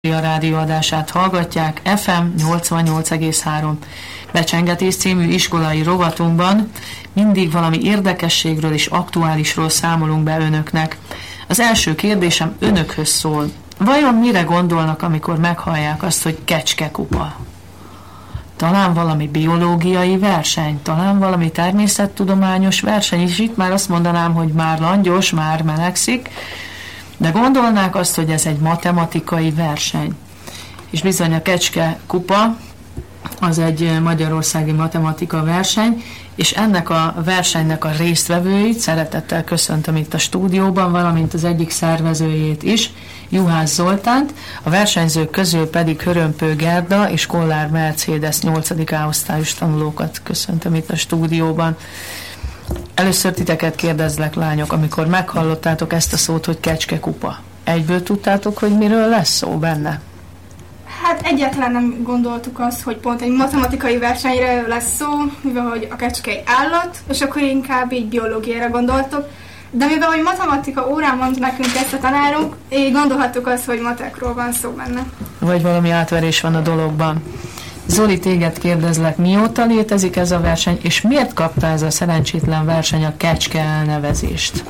A rádióadását hallgatják FM 88,3. Becsengetés című iskolai rovatunkban mindig valami érdekességről és aktuálisról számolunk be önöknek. Az első kérdésem önökhöz szól. Vajon mire gondolnak, amikor meghallják azt, hogy kecskekupa? Talán valami biológiai verseny, talán valami természettudományos verseny, és itt már azt mondanám, hogy már langyos, már melegszik, de gondolnák azt, hogy ez egy matematikai verseny. És bizony a Kecske Kupa az egy magyarországi matematika verseny, és ennek a versenynek a résztvevőit szeretettel köszöntöm itt a stúdióban, valamint az egyik szervezőjét is, Juhász Zoltánt, a versenyzők közül pedig Hörömpő Gerda és Kollár Mercedes 8. A-osztályos tanulókat köszöntöm itt a stúdióban. Először titeket kérdezlek, lányok, amikor meghallottátok ezt a szót, hogy Kecskekupa. Egyből tudtátok, hogy miről lesz szó benne? Hát egyáltalán nem gondoltuk azt, hogy pont egy matematikai versenyre lesz szó, mivel hogy a kecske egy állat, és akkor inkább így biológiára gondoltuk. De mivel hogy matematika órán mond nekünk ezt a tanárunk, így gondolhattuk azt, hogy matekról van szó benne. Vagy valami átverés van a dologban. Zoli, téged kérdezlek, mióta létezik ez a verseny, és miért kapta ez a szerencsétlen verseny a Kecske elnevezést?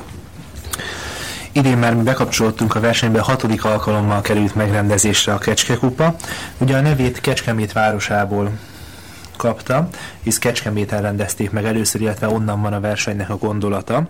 Idén már mi bekapcsolódtunk a versenybe, 6. alkalommal került megrendezésre a Kecskekupa. Ugye a nevét Kecskemét városából kapta, hisz Kecskeméten rendezték meg először, illetve onnan van a versenynek a gondolata.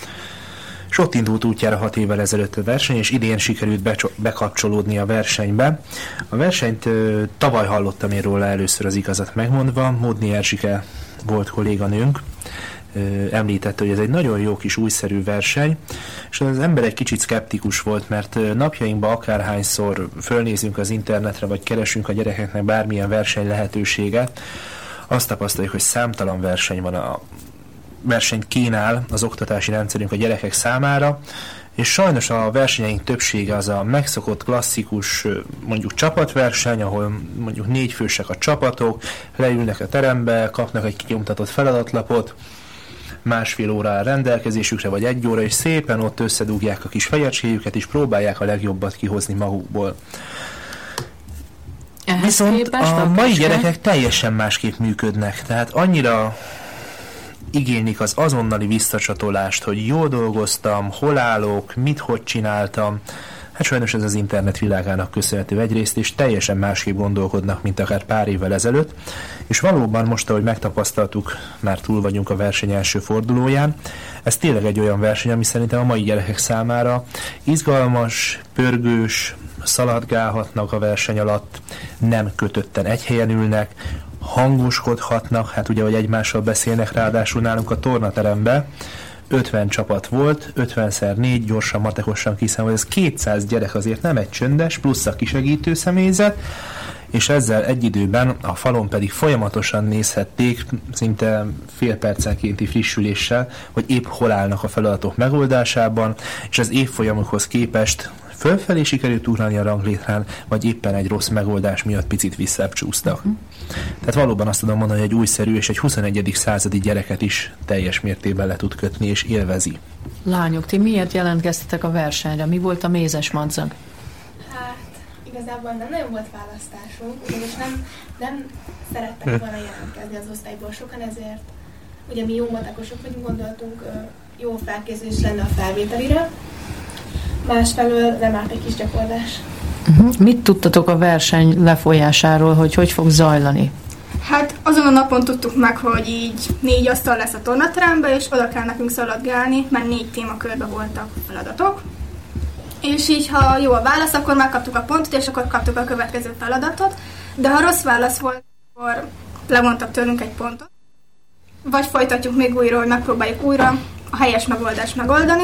És ott indult útjára 6 évvel ezelőtt a verseny, és idén sikerült bekapcsolódni a versenybe. A versenyt tavaly hallottam én róla először, az igazat megmondva. Módné Erzsike volt kolléganőnk, említette, hogy ez egy nagyon jó kis újszerű verseny, és az ember egy kicsit szkeptikus volt, mert napjainkban akárhányszor fölnézünk az internetre, vagy keresünk a gyerekeknek bármilyen verseny lehetőséget, azt tapasztaljuk, hogy számtalan verseny van, a versenyt kínál az oktatási rendszerünk a gyerekek számára, és sajnos a versenyeink többsége az a megszokott klasszikus mondjuk csapatverseny, ahol mondjuk 4 fősek a csapatok, leülnek a terembe, kapnak egy kinyomtatott feladatlapot, 1,5 óra rendelkezésükre, vagy 1 óra, és szépen ott összedugják a kis fejecskéjüket, és próbálják a legjobbat kihozni magukból. Ehhez viszont a mai gyerekek teljesen másképp működnek, tehát annyira igénylik az azonnali visszacsatolást, hogy jól dolgoztam, hol állok, mit, hogy csináltam. Hát sajnos ez az internet világának köszönhető egyrészt, és teljesen másképp gondolkodnak, mint akár pár évvel ezelőtt. És valóban most, ahogy megtapasztaltuk, már túl vagyunk a verseny első fordulóján, ez tényleg egy olyan verseny, ami szerintem a mai gyerekek számára izgalmas, pörgős, szaladgálhatnak a verseny alatt, nem kötötten egy helyen ülnek, hangoskodhatnak, hát ugye, hogy egymással beszélnek, ráadásul nálunk a tornateremben 50 csapat volt, 50x4, gyorsan, matekosan kiszámol, ez 200 gyerek, azért nem egy csöndes, plusz a kisegítő személyzet, és ezzel egy időben a falon pedig folyamatosan nézhették, szinte fél percenkénti frissüléssel, hogy épp hol állnak a feladatok megoldásában, és az évfolyamokhoz képest fölfelé sikerült ugrani a ranglétrán, vagy éppen egy rossz megoldás miatt picit visszább csúsztak. Tehát valóban azt tudom mondani, hogy egy újszerű és egy 21. századi gyereket is teljes mértékben le tud kötni és élvezi. Lányok, ti miért jelentkeztetek a versenyre? Mi volt a mézes madzag? Hát igazából nem nagyon volt választásunk, ugyanis nem szerettek volna jelentkezni az osztályból sokan, ezért ugye mi jó matekosok vagyunk, gondoltunk, jó felkészülés lenne a felvételire. Másfelől nem állt egy kis gyakorlás. Mit tudtatok a verseny lefolyásáról, hogy fog zajlani? Hát azon a napon tudtuk meg, hogy így 4 asztal lesz a tornateremben, és oda kell nekünk szaladgálni, mert 4 témakörben voltak feladatok. És így, ha jó a válasz, akkor megkaptuk a pontot, és akkor kaptuk a következő feladatot. De ha rossz válasz volt, akkor levontak tőlünk egy pontot. Vagy folytatjuk még újra, hogy megpróbáljuk újra a helyes megoldást megoldani.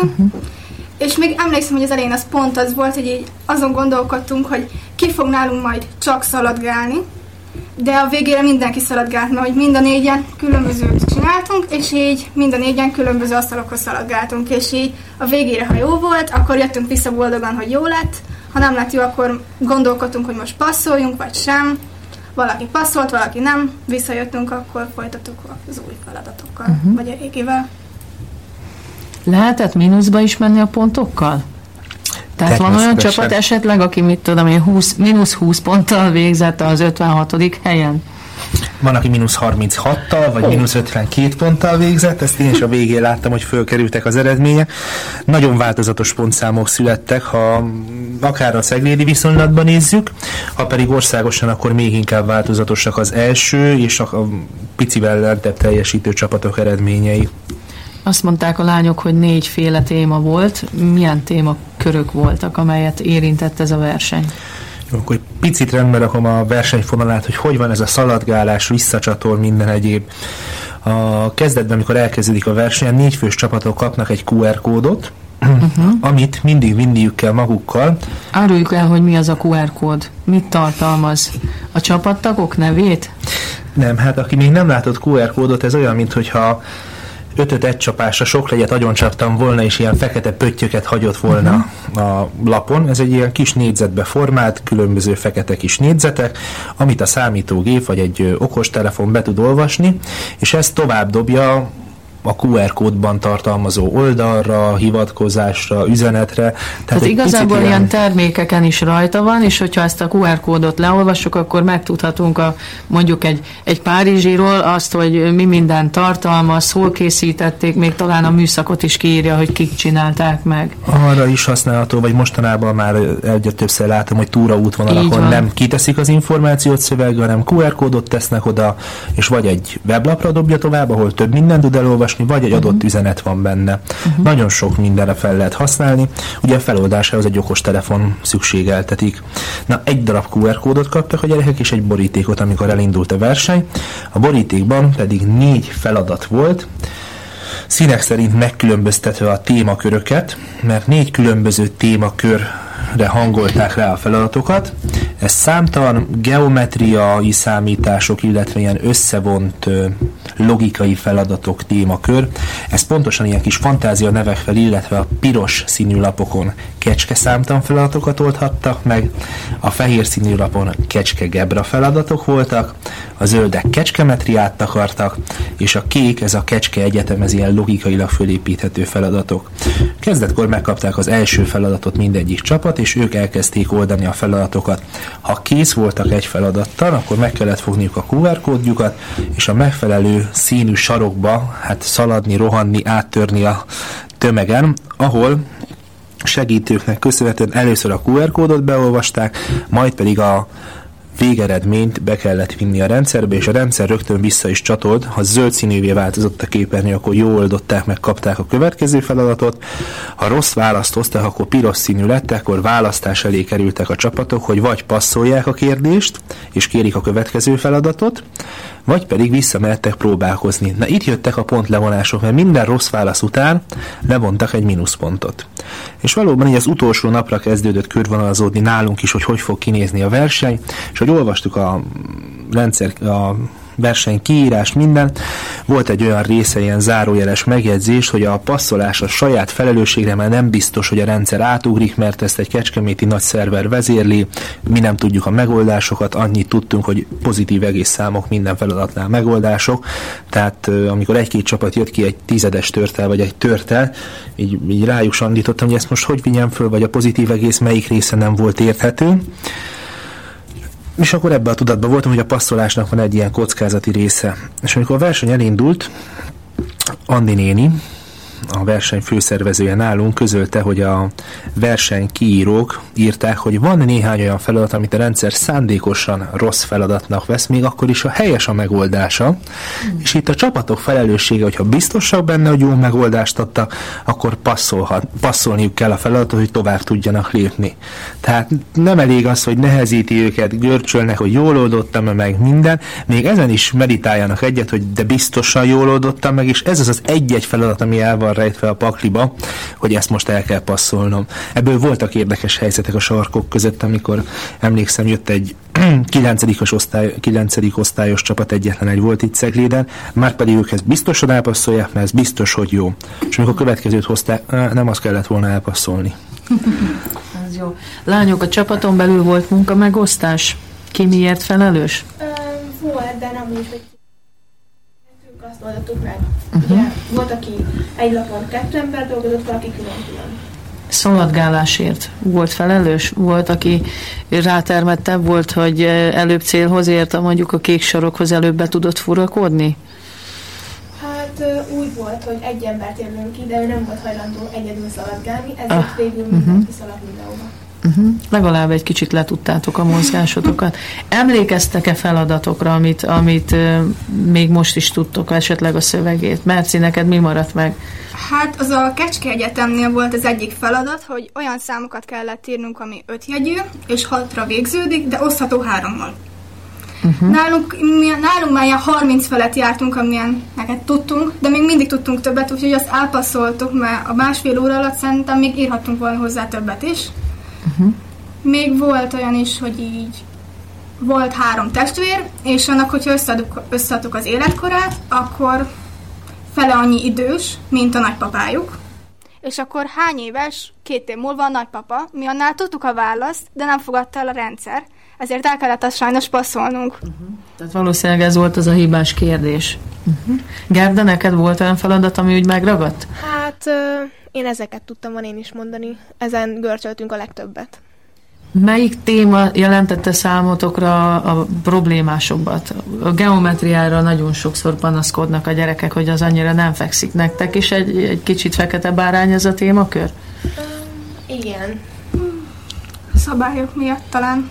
És még emlékszem, hogy az elején az pont az volt, hogy így azon gondolkodtunk, hogy ki fog nálunk majd csak szaladgálni, de a végére mindenki szaladgált, mert hogy mind a 4-en különbözőt csináltunk, és így mind a 4-en különböző asztalokhoz szaladgáltunk, és így a végére, ha jó volt, akkor jöttünk vissza boldogan, hogy jó lett, ha nem lett jó, akkor gondolkodtunk, hogy most passzoljunk, vagy sem. Valaki passzolt, valaki nem, visszajöttünk, akkor folytattuk az új feladatokkal, vagy a régivel. Lehetett mínuszba is menni a pontokkal? Tehát van olyan csapat esetleg, aki mit tudom én, -20 ponttal végzett az 56. helyen? Van, aki -36-tal, vagy -52 ponttal végzett, ezt én is a végén láttam, hogy fölkerültek az eredmények. Nagyon változatos pontszámok születtek, ha akár a ceglédi viszonylatban nézzük, ha pedig országosan, akkor még inkább változatosak az első és a picivel lentebb teljesítő csapatok eredményei. Azt mondták a lányok, hogy 4 féle téma volt. Milyen témakörök voltak, amelyet érintett ez a verseny? Akkor picit rendben rakom a versenyfonalát, hogy van ez a szaladgálás, visszacsatol, minden egyéb. A kezdetben, amikor elkezdődik a verseny, 4 fős csapatok kapnak egy QR kódot, amit mindig vinniük kell magukkal. Áruljuk el, hogy mi az a QR kód. Mit tartalmaz? A csapattagok nevét? Nem, hát aki még nem látott QR kódot, ez olyan, mintha 5-öt egy csapásra sok legyet agyoncsaptam volna, és ilyen fekete pöttyöket hagyott volna a lapon. Ez egy ilyen kis négyzetbe formált, különböző fekete kis négyzetek, amit a számítógép vagy egy okostelefon be tud olvasni, és ezt tovább dobja a QR kódban tartalmazó oldalra, hivatkozásra, üzenetre. Tehát igazából ilyen termékeken is rajta van, és hogyha ezt a QR kódot leolvassuk, akkor megtudhatunk mondjuk egy Párizsiról azt, hogy mi minden tartalmaz, hol készítették, még talán a műszakot is kiírja, hogy kik csinálták meg. Arra is használható, vagy mostanában már egyre többször látom, hogy túraútvonalakon nem kiteszik az információt szövegbe, hanem QR kódot tesznek oda, és vagy egy weblapra dobja tovább, ahol több mindent tud elolvasni, vagy egy adott üzenet van benne. Nagyon sok mindenre fel lehet használni. Ugye a feloldásához egy okostelefon szükségeltetik. Na, egy darab QR kódot kaptak a gyerekek, és egy borítékot, amikor elindult a verseny. A borítékban pedig 4 feladat volt, színek szerint megkülönböztetve a témaköröket, mert 4 különböző témakörre hangolták rá a feladatokat. Ez számtalan geometriai számítások, illetve ilyen összevont logikai feladatok témakör. Ez pontosan ilyen kis fantázia nevekkel, illetve a piros színű lapokon kecske számtan feladatokat oldhattak meg, a fehér színű lapon kecske gebra feladatok voltak, a zöldek kecskemetriát takartak, és a kék, ez a kecske egyetem, ez ilyen logikailag fölépíthető feladatok. Kezdetkor megkapták az első feladatot mindegyik csapat, és ők elkezdték oldani a feladatokat. Ha kész voltak egy feladattal, akkor meg kellett fogniuk a QR kódjukat, és a megfelelő színű sarokba szaladni, rohanni, áttörni a tömegen, ahol segítőknek köszönhetően először a QR kódot beolvasták, majd pedig a végeredményt be kellett vinni a rendszerbe, és a rendszer rögtön vissza is csatolt. Ha zöld színűvé változott a képernyő, akkor jól oldották meg, kapták a következő feladatot. Ha rossz választ hozták, akkor piros színű lett, akkor választás elé kerültek a csapatok, hogy vagy passzolják a kérdést, és kérik a következő feladatot, vagy pedig visszamehettek próbálkozni. Na, itt jöttek a pontlevonások, mert minden rossz válasz után levontak egy mínuszpontot. És valóban így az utolsó napra kezdődött körvonalazódni nálunk is, hogy fog kinézni a verseny, és hogy olvastuk a verseny kiírás, minden. Volt egy olyan része, ilyen zárójeles megjegyzés, hogy a passzolás a saját felelősségre, mert nem biztos, hogy a rendszer átugrik, mert ezt egy kecskeméti nagy szerver vezérli, mi nem tudjuk a megoldásokat, annyit tudtunk, hogy pozitív egész számok minden feladatnál megoldások, tehát amikor egy-két csapat jött ki egy 10-es törttel, vagy egy törttel, így rájuk sandítottam, hogy ezt most hogy vigyem föl, vagy a pozitív egész melyik része nem volt érthető. És akkor ebben a tudatban voltam, hogy a passzolásnak van egy ilyen kockázati része. És amikor a verseny elindult, Andi néni, a verseny főszervezője nálunk közölte, hogy a verseny kiírók írták, hogy van néhány olyan feladat, amit a rendszer szándékosan rossz feladatnak vesz, még akkor is a helyes a megoldása, és itt a csapatok felelőssége, hogyha biztosak benne, hogy jó megoldást adtak, akkor passzolniuk kell a feladatot, hogy tovább tudjanak lépni. Tehát nem elég az, hogy nehezíti őket, görcsölnek, hogy jól oldottam meg minden, még ezen is meditáljanak egyet, hogy de biztosan jól oldottam meg, és ez az egy feladat, ami el van rejtve a pakliba, hogy ezt most el kell passzolnom. Ebből voltak érdekes helyzetek a sarkok között, amikor emlékszem, jött egy 9. osztályos csapat, egyetlen egy volt itt Cegléden, már pedig ők ezt biztosan elpasszolják, mert ez biztos, hogy jó. És amikor a következőt hozták, nem azt kellett volna elpasszolni. Ez jó. Lányok, a csapaton belül volt munkamegosztás? Ki miért felelős? Volt, de nem úgy, hogy azt oldottuk meg. Ugye, volt, aki egy lapon 2 ember dolgozott, valaki külön-külön. szaladgálásért volt felelős? Volt, aki rátermettebb volt, hogy előbb célhoz ért, mondjuk a kék sarokhoz előbb be tudott furakodni? Hát úgy volt, hogy egy embert érlünk ki, de ő nem volt hajlandó egyedül szaladgálni, ezért végül mindenki szaladt mindenhova. Legalább egy kicsit letudtátok a mozgásotokat. Emlékeztek-e feladatokra, amit még most is tudtok, esetleg a szövegét? Merci, neked mi maradt meg? Hát az a Kecske Egyetemnél volt az egyik feladat, hogy olyan számokat kellett írnunk, ami 5 jegyű, és 6-ra végződik, de osztható 3-mal. Nálunk már ilyen 30 felett jártunk, amilyen neked tudtunk, de még mindig tudtunk többet, úgyhogy azt elpasszoltuk, mert a másfél óra alatt szerintem még írhattunk volna hozzá többet is. Még volt olyan is, hogy így volt 3 testvér, és annak, hogyha összeadtuk az életkorát, akkor fele annyi idős, mint a nagypapájuk. És akkor hány éves, 2 év múlva a nagypapa? Mi annál tudtuk a választ, de nem fogadta el a rendszer. Ezért el kellett azt sajnos passzolnunk. Tehát valószínűleg ez volt az a hibás kérdés. Gerda, neked volt olyan feladat, ami úgy megragadt? Hát én ezeket tudtam volna én is mondani. Ezen görcsöltünk a legtöbbet. Melyik téma jelentette számotokra a problémásabbat? A geometriára nagyon sokszor panaszkodnak a gyerekek, hogy az annyira nem fekszik nektek, és egy kicsit fekete bárány ez a témakör? Igen. Szabályok miatt talán.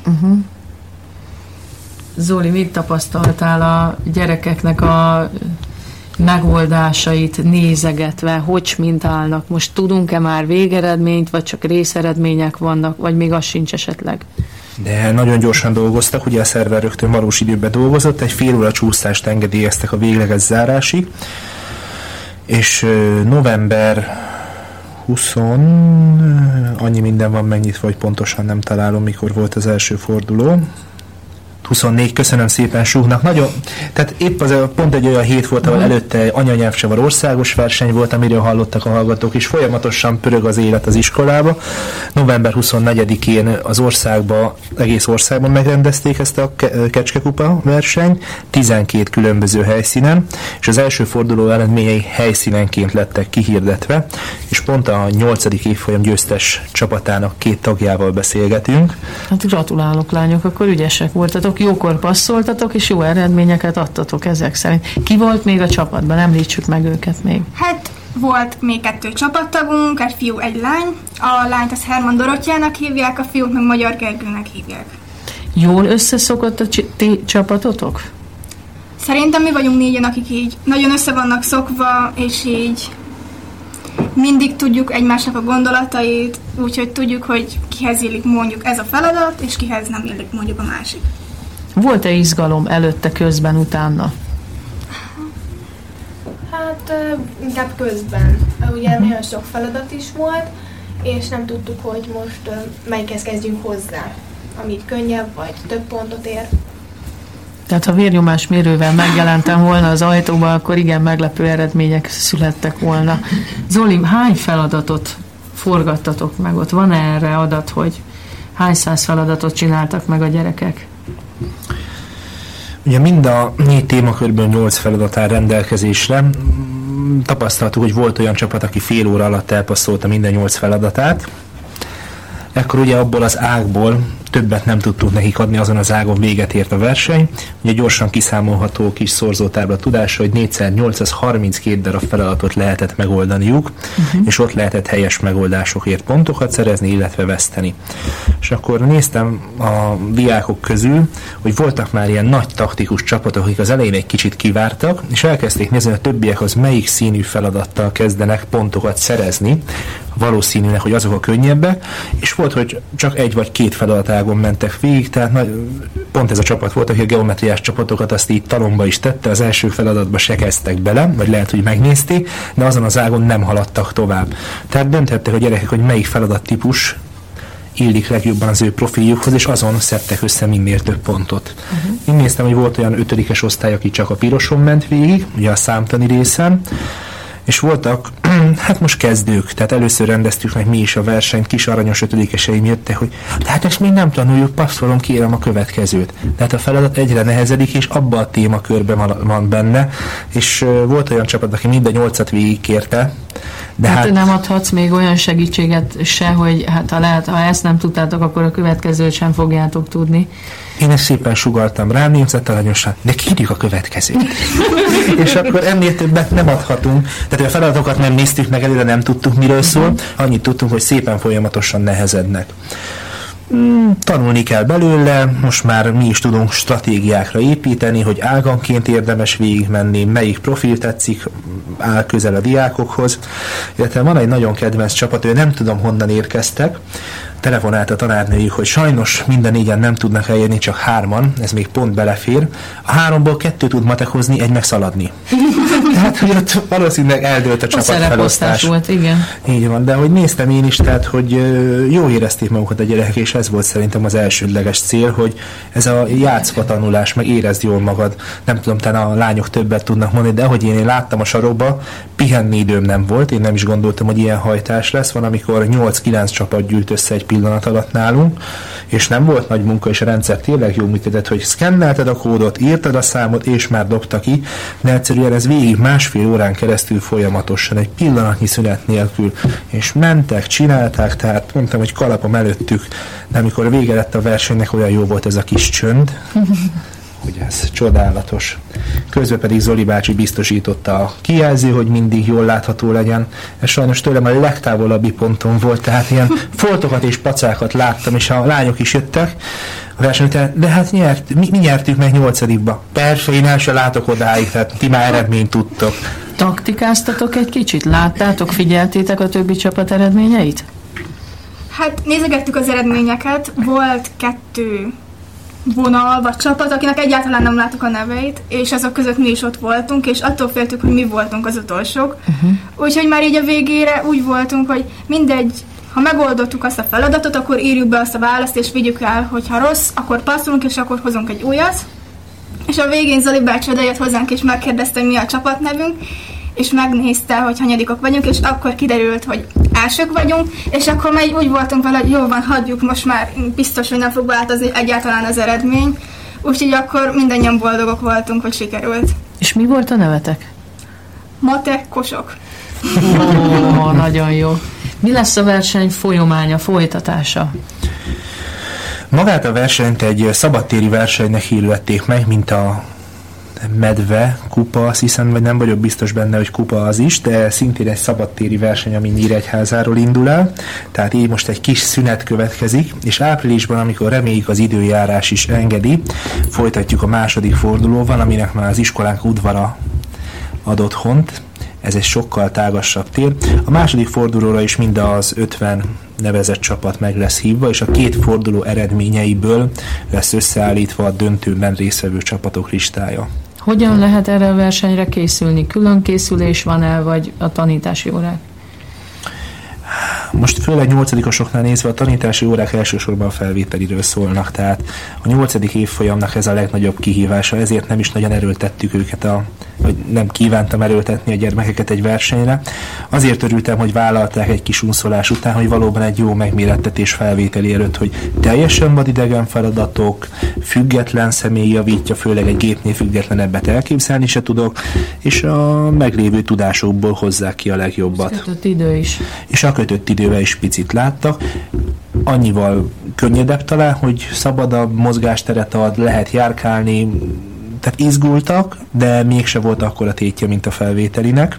Zoli, mit tapasztaltál a gyerekeknek a megoldásait nézegetve, hogy mintálnak? Most tudunk-e már végeredményt, vagy csak részeredmények vannak, vagy még az sincs esetleg? De nagyon gyorsan dolgoztak, ugye a szerver rögtön valós időben dolgozott, egy fél óra csúszást engedélyeztek a végleges zárásig, és november 20, annyi minden van megnyitva, hogy pontosan nem találom, mikor volt az első forduló. 24, köszönöm szépen Suhnak. Nagyon, tehát épp az pont egy olyan hét volt, ahol előtte anyanyelvcsavar országos verseny volt, amiről hallottak a hallgatók, és folyamatosan pörög az élet az iskolába. November 24-én az országban, egész országban megrendezték ezt a Kecskekupa versenyt, 12 különböző helyszínen, és az első forduló eredményei helyszínenként lettek kihirdetve, és pont a 8. évfolyam győztes csapatának 2 tagjával beszélgetünk. Hát gratulálok, lányok, akkor ügyesek voltatok, jókor passzoltatok, és jó eredményeket adtatok ezek szerint. Ki volt még a csapatban? Említsük meg őket még. Hát volt még 2 csapattagunk, egy fiú, egy lány. A lányt az Herman Dorottyának hívják, a fiút meg Magyar Gergőnek hívják. Jól összeszokott a csapatotok? Szerintem mi vagyunk 4-en, akik így nagyon össze vannak szokva, és így mindig tudjuk egymásnak a gondolatait, úgyhogy tudjuk, hogy kihez illik mondjuk ez a feladat, és kihez nem illik mondjuk a másik. Volt-e izgalom előtte, közben, utána? Hát inkább közben. Ugye nagyon sok feladat is volt, és nem tudtuk, hogy most melyikhez kezdjünk hozzá, amit könnyebb, vagy több pontot ér. Tehát ha vérnyomásmérővel megjelentem volna az ajtóban, akkor igen, meglepő eredmények születtek volna. Zoli, hány feladatot forgattatok meg ott? Van erre adat, hogy hány száz feladatot csináltak meg a gyerekek? Ugye mind a 4 témakörből 8 feladat áll rendelkezésre. Tapasztaltuk, hogy volt olyan csapat, aki fél óra alatt elpasszolta minden 8 feladatát. Ekkor ugye abból az ágból többet nem tudtunk nekik adni, azon az ágon véget ért a verseny. Ugye gyorsan kiszámolható kis szorzótábla tudása, hogy 4x8 az 32 darab feladatot lehetett megoldaniuk, és ott lehetett helyes megoldásokért pontokat szerezni, illetve veszteni. És akkor néztem a diákok közül, hogy voltak már ilyen nagy taktikus csapatok, akik az elején egy kicsit kivártak, és elkezdték nézni, hogy a többiek az melyik színű feladattal kezdenek pontokat szerezni, valószínűleg, hogy azok a könnyebbek, és volt, hogy csak 1 vagy 2 feladatágon mentek végig, tehát pont ez a csapat volt, aki a geometriás csapatokat azt így talomba is tette, az első feladatba se kezdtek bele, vagy lehet, hogy megnézték, de azon az ágon nem haladtak tovább. Tehát dönthettek a gyerekek, hogy melyik feladattípus illik legjobban az ő profiljukhoz, és azon szedtek össze minél több pontot. Én néztem, hogy volt olyan 5-es osztály, aki csak a piroson ment végig, ugye a számtani részen, és voltak Hát most kezdők, tehát először rendeztük meg mi is a versenyt, kis aranyos ötödikeseim jöttek, hogy hát ezt még nem tanuljuk, passzolom, kérem a következőt. Tehát a feladat egyre nehezedik, és abban a témakörben van benne, és volt olyan csapat, aki mind a 8-at végigkérte. De hát nem adhatsz még olyan segítséget se, hogy hát ha ezt nem tudtátok, akkor a következőt sem fogjátok tudni. Én ezt szépen sugalltam rám, nézett aranyosan, de kérjük a következőt. És akkor ennél többet nem adhatunk. Tehát a feladatokat nem néztük meg előre, nem tudtuk, miről szól. Annyit tudtunk, hogy szépen folyamatosan nehezednek. Tanulni kell belőle, most már mi is tudunk stratégiákra építeni, hogy áganként érdemes végigmenni, melyik profil tetszik, áll közel a diákokhoz. Illetve van egy nagyon kedvenc csapat, ő nem tudom honnan érkeztek, telefonált a tanárnőjük, hogy sajnos minden 4-en nem tudnak eljönni, csak 3-an, ez még pont belefér. A 3-ból 2 tud matekozni, egy meg szaladni. Tehát, hogy ott valószínűleg eldőlt a csapatfelosztás. Volt, igen. Így van, de hogy néztem én is, tehát, hogy jól érezték magukat a gyerekek, és ez volt szerintem az elsődleges cél, hogy ez a játszva tanulás, meg érezd jól magad. Nem tudom, talán a lányok többet tudnak mondani, de ahogy én láttam a sarokba, pihenni időm nem volt, én nem is gondoltam, hogy ilyen hajtás lesz. Van, amikor 8-9 csapat gyűlt össze egy pillanat alatt nálunk, és nem volt nagy munka, és a rendszer tényleg jól működött, hogy szkennelted a kódot, írtad a számot, és már dobta ki, de egyszerűen ez végig 1,5 órán keresztül folyamatosan, egy pillanatnyi szünet nélkül, és mentek, csinálták, tehát mondtam, hogy kalapom előttük, de amikor vége lett a versenynek, olyan jó volt ez a kis csönd, hogy ez csodálatos. Közben pedig Zoli bácsi biztosította a kijelző, hogy mindig jól látható legyen. Ez sajnos tőlem a legtávolabbi ponton volt, tehát ilyen foltokat és pacákat láttam, és a lányok is jöttek a versenyt, de hát mi nyertük meg 8-ba. Persze, én el se látok odáig, tehát ti már eredményt tudtok. Taktikáztatok egy kicsit? Láttátok, figyeltétek a többi csapat eredményeit? Hát nézegettük az eredményeket, volt 2 vonal vagy csapat, akinek egyáltalán nem láttuk a neveit, és azok között mi is ott voltunk, és attól féltük, hogy mi voltunk az utolsók. Úgyhogy már így a végére úgy voltunk, hogy mindegy, ha megoldottuk azt a feladatot, akkor írjuk be azt a választ, és vigyük el, hogyha rossz, akkor passzolunk, és akkor hozunk egy újat. És a végén Zoli bácsi odajött hozzánk, és megkérdezte, hogy mi a csapatnevünk, és megnézte, hogy hanyadikok vagyunk, és akkor kiderült, hogy elsők vagyunk, és akkor már úgy voltunk vele, hogy jó van, hagyjuk, most már biztos, hogy nem fog változni egyáltalán az eredmény. Úgyhogy akkor mindannyian boldogok voltunk, hogy sikerült. És mi volt a nevetek? Matek, kosok. Nagyon jó. Mi lesz a verseny folyamánya, folytatása? Magát a versenyt egy szabadtéri versenynek hirdették meg, mint a medve, kupa, azt hiszem, vagy nem vagyok biztos benne, hogy kupa az is, de szintén egy szabadtéri verseny, ami Nyíregyházáról indul el, tehát így most egy kis szünet következik, és áprilisban, amikor reméljük az időjárás is engedi, folytatjuk a második fordulóval, aminek már az iskolánk udvara ad otthont. Ez egy sokkal tágasabb tér. A második fordulóra is mind az 50 nevezett csapat meg lesz hívva, és a 2 forduló eredményeiből lesz összeállítva a döntőben résztvevő csapatok listája. Hogyan lehet erre a versenyre készülni? Külön készülés van-e, vagy a tanítási órák? Most főleg 8-osoknál nézve a tanítási órák elsősorban a felvételiről szólnak, tehát a 8. évfolyamnak ez a legnagyobb kihívása, ezért nem is nagyon erőltettük őket, vagy nem kívántam erőltetni a gyermekeket egy versenyre. Azért örültem, hogy vállalták egy kis unszolás után, hogy valóban egy jó megmérettetés felvételi előtt, hogy teljesen vadidegen feladatok, független személy javítja, főleg egy gépnél függetlenebbet elképzelni se tudok, és a meglévő tudásokból hozzák ki a legjobbat. Kötött idő is. És a kötött idővel is picit láttak. Annyival könnyedebb talán, hogy szabadabb mozgásteret ad, lehet járkálni, tehát izgultak, de mégse volt akkora tétje, mint a felvételinek.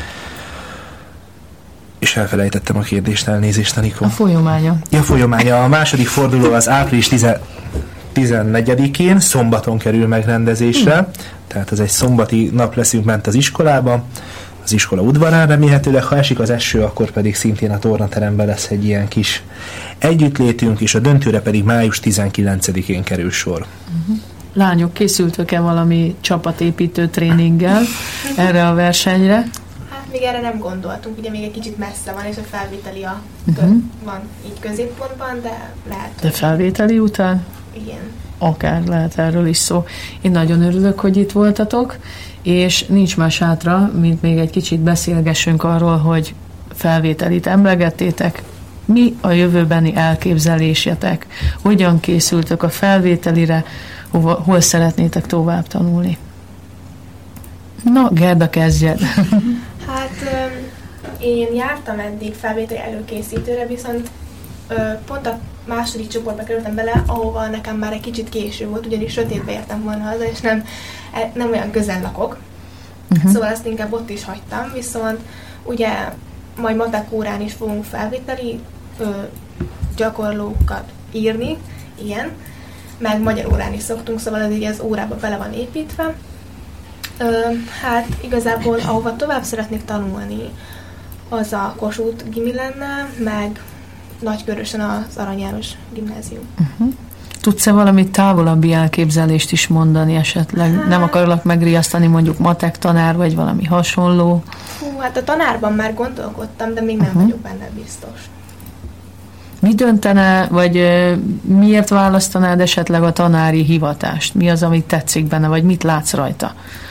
És elfelejtettem a kérdést, elnézést, Anikó. A folyamánya. A folyamánya. A második forduló az április 14-én, szombaton kerül megrendezésre, tehát ez egy szombati nap leszünk ment az iskolába, az iskola udvarán remélhetőleg, ha esik az eső, akkor pedig szintén a tornateremben lesz egy ilyen kis együttlétünk, és a döntőre pedig május 19-én kerül sor. Lányok, készültök-e valami csapatépítő tréninggel erre a versenyre? Hát még erre nem gondoltunk, ugye még egy kicsit messze van, és a felvételi van így középpontban, de lehet. De felvételi után? Igen. akár lehet erről is szó. Én nagyon örülök, hogy itt voltatok, és nincs más hátra, mint még egy kicsit beszélgessünk arról, hogy felvételit emlegettétek. Mi a jövőbeni elképzelésetek? Hogyan készültök a felvételire? Hol szeretnétek tovább tanulni? Na, Gerda, kezdjed. Hát én jártam eddig felvételi előkészítőre, viszont pont a második csoportba kerültem bele, ahova nekem már egy kicsit késő volt, ugyanis sötétbe értem volna haza, és nem olyan közel lakok. Szóval ezt inkább ott is hagytam, viszont ugye majd matek órán is fogunk felvételi gyakorlókat írni, ilyen, meg magyar órán is szoktunk, szóval ez így az órába bele van építve. Hát igazából ahova tovább szeretnék tanulni, az a Kossuth gimi lenne, meg Nagykörösen az Arany János gimnázium. Tudsz-e valami távolabbi elképzelést is mondani esetleg? Hát, nem akarlak megriasztani, mondjuk matek tanár, vagy valami hasonló? Hát a tanárban már gondolkodtam, de még nem vagyok benne biztos. Mi döntene, vagy miért választanád esetleg a tanári hivatást? Mi az, amit tetszik benne, vagy mit látsz rajta?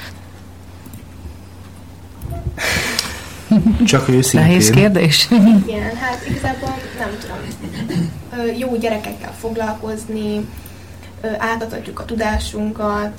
Csak őszintén. Nehéz kérdés. Igen, hát igazából nem tudom. Jó gyerekekkel foglalkozni, átadhatjuk a tudásunkat,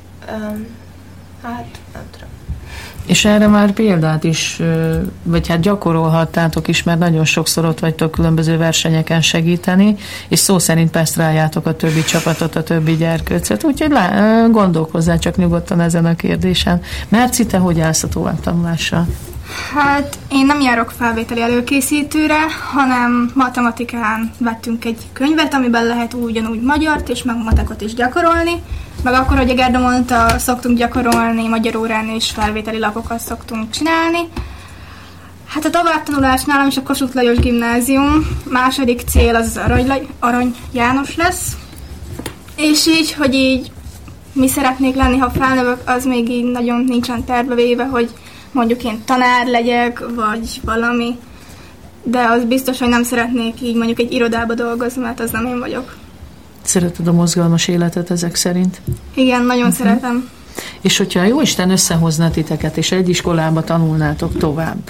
hát nem tudom. És erre már példát is, vagy hát gyakorolhattátok is, mert nagyon sokszor ott vagytok különböző versenyeken segíteni, és szó szerint pesztráljátok a többi csapatot, a többi gyerkőcöt, úgyhogy gondolkozzál csak nyugodtan ezen a kérdésen. Merci, te hogy állsz a továbbtanulással? Hát én nem járok felvételi előkészítőre, hanem matematikán vettünk egy könyvet, amiben lehet ugyanúgy magyart és meg matekot is gyakorolni. Meg akkor, hogy a Gerda mondta, szoktunk gyakorolni, magyar órán és felvételi lapokat szoktunk csinálni. Hát a továbbtanulás nálam is a Kossuth Lajos gimnázium, második cél az Arany János lesz. És így, hogy így mi szeretnék lenni, ha felnövök, az még így nagyon nincsen tervevéve, hogy mondjuk én tanár legyek, vagy valami. De az biztos, hogy nem szeretnék így mondjuk egy irodába dolgozni, mert az nem én vagyok. Szereted a mozgalmas életet ezek szerint? Igen, nagyon szeretem. És hogyha Jóisten összehozna titeket, és egy iskolába tanulnátok tovább,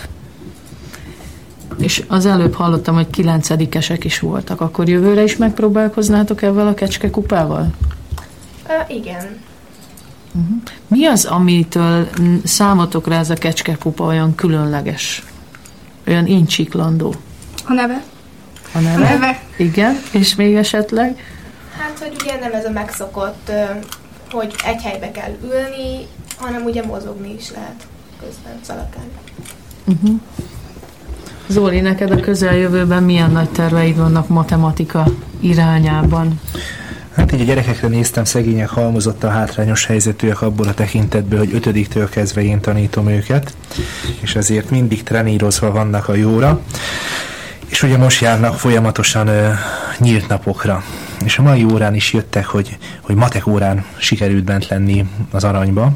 és az előbb hallottam, hogy 9-esek is voltak, akkor jövőre is megpróbálkoznátok ezzel a kecskekupával? Igen. Mi az, amitől számotokra ez a kecskekupa olyan különleges? Olyan incsiklandó? A neve. A neve? Igen, és még esetleg? Hát, hogy ugye nem ez a megszokott, hogy egy helybe kell ülni, hanem ugye mozogni is lehet közben, szaladgálni. Zoli, neked a közeljövőben milyen nagy terveid vannak matematika irányában? Hát így a gyerekekre néztem, szegények, halmozottan hátrányos helyzetűek abból a tekintetből, hogy 5-től kezdve én tanítom őket, és ezért mindig trenírozva vannak a jóra, és ugye most járnak folyamatosan nyílt napokra. És a mai órán is jöttek, hogy matek órán sikerült bent lenni az Aranyba,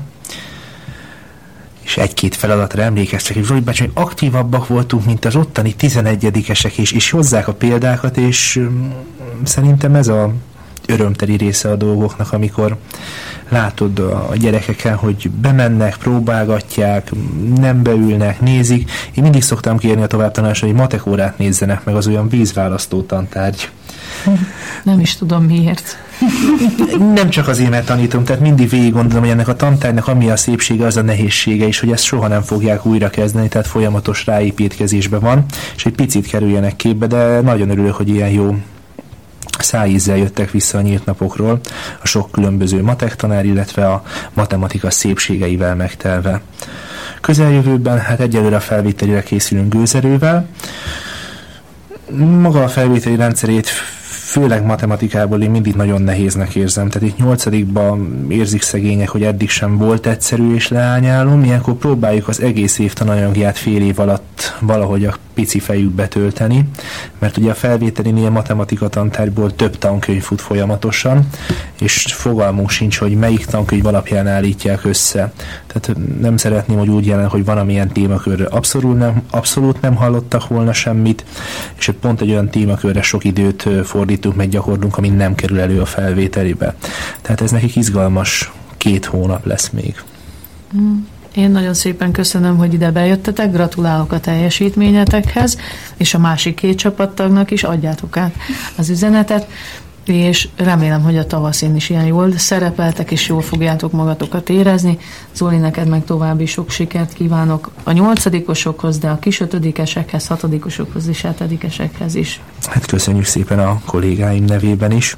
és egy-két feladatra emlékeztek, hogy Zoli bácsi, hogy aktívabbak voltunk, mint az ottani 11-esek, és hozzák a példákat, és szerintem ez a örömteli része a dolgoknak, amikor látod a gyerekeken, hogy bemennek, próbálgatják, nem beülnek, nézik. Én mindig szoktam kérni a továbbtanulásra, hogy matek órát nézzenek meg, az olyan vízválasztó tantárgy. Nem is tudom miért. Nem csak azért, mert tanítom, tehát mindig végig gondolom, hogy ennek a tantárgynak ami a szépsége, az a nehézsége is, hogy ezt soha nem fogják újra kezdeni, tehát folyamatos ráépítkezésben van, és egy picit kerüljenek képbe, de nagyon örülök, hogy ilyen jó szájízzel jöttek vissza a nyílt napokról, a sok különböző matek tanár, illetve a matematika szépségeivel megtelve. Közeljövőben hát egyelőre a felvételire készülünk gőzerővel. Maga a felvételi rendszerét főleg matematikából én mindig nagyon nehéznek érzem. Tehát itt 8-ban érzik szegények, hogy eddig sem volt egyszerű és leányálom. Ilyenkor próbáljuk az egész év tananyagját fél év alatt valahogy a pici fejükbe tölteni, mert ugye a felvételinél matematika tantárgyból több tankönyv fut folyamatosan, és fogalmunk sincs, hogy melyik tankönyv alapján állítják össze. Tehát nem szeretném, hogy úgy jelen, hogy valamilyen témakörre abszolút nem hallottak volna semmit, és pont egy olyan témakörre sok időt fordítunk, meg gyakorlunk, ami nem kerül elő a felvételibe. Tehát ez nekik izgalmas 2 hónap lesz még. Én nagyon szépen köszönöm, hogy ide bejöttetek, gratulálok a teljesítményetekhez, és a másik 2 csapattagnak is adjátok át az üzenetet, és remélem, hogy a tavaszin is ilyen jól szerepeltek, és jól fogjátok magatokat érezni. Zoli, neked meg további sok sikert kívánok a 8-osokhoz, de a kis 5-esekhez, 6-osokhoz és 7-esekhez is. Hát köszönjük szépen a kollégáim nevében is.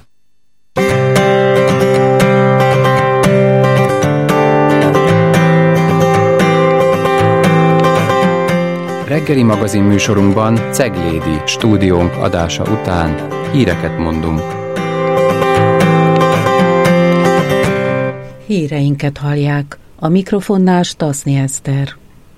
Reggeli magazin műsorunkban Ceglédi stúdiónk adása után híreket mondunk. Híreinket hallják. A mikrofonnál Stasznyi Eszter.